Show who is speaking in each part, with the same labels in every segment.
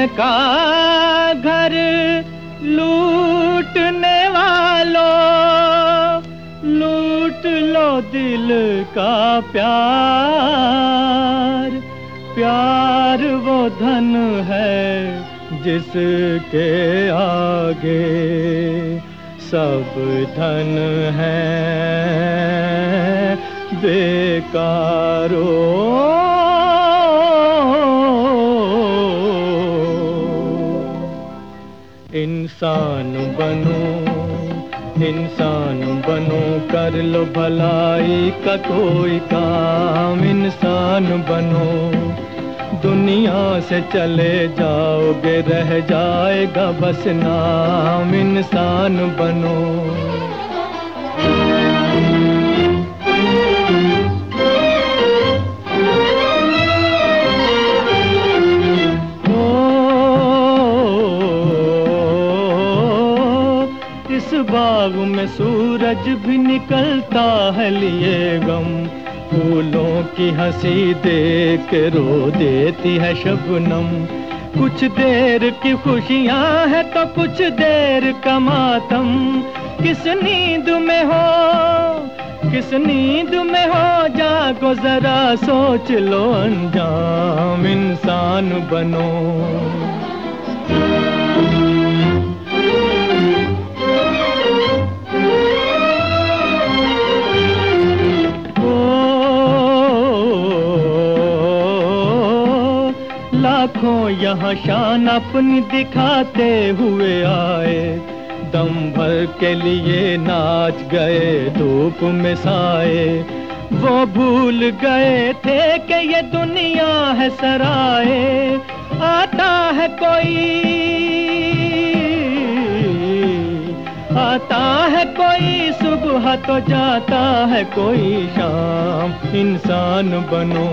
Speaker 1: का घर लूटने वालों, लूट लो दिल का प्यार। प्यार वो धन है जिसके आगे सब धन है बेकारो। इंसान बनो, इंसान बनो, कर लो भलाई का कोई काम। इंसान बनो, दुनिया से चले जाओगे रह जाएगा बस नाम। इंसान बनो। इस बाग में सूरज भी निकलता है लिए गम। फूलों की हंसी देख रो देती है शबनम। कुछ देर की खुशियां है तो कुछ देर का मातम। किस नींद में हो, किस नींद में हो, जागो जरा सोच लो अंजाम। इंसान बनो। लाखों यहाँ शान अपनी दिखाते हुए आए। दम भर के लिए नाच गए धूप में साए। वो भूल गए थे कि ये दुनिया है सराए। आता है कोई, आता है कोई सुबह तो जाता है कोई शाम। इंसान बनो।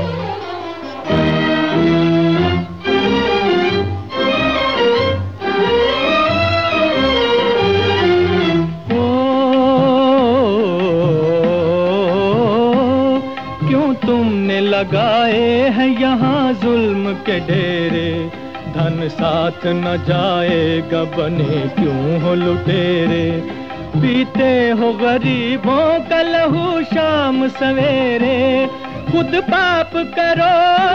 Speaker 1: क्यों तुमने लगाए हैं यहाँ जुल्म के डेरे। धन साथ न जाएगा बने क्यों हो लुटेरे। पीते हो गरीबों का लहू शाम सवेरे। खुद पाप करो,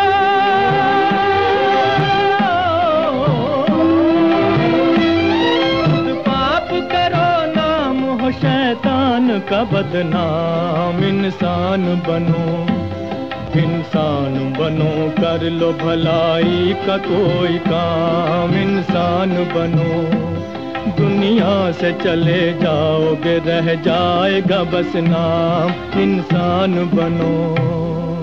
Speaker 1: खुद पाप करो, नाम हो शैतान का बदनाम। इंसान बनो, इंसान बनो, कर लो भलाई का कोई काम। इंसान बनो, दुनिया से चले जाओगे रह जाएगा बस नाम। इंसान बनो।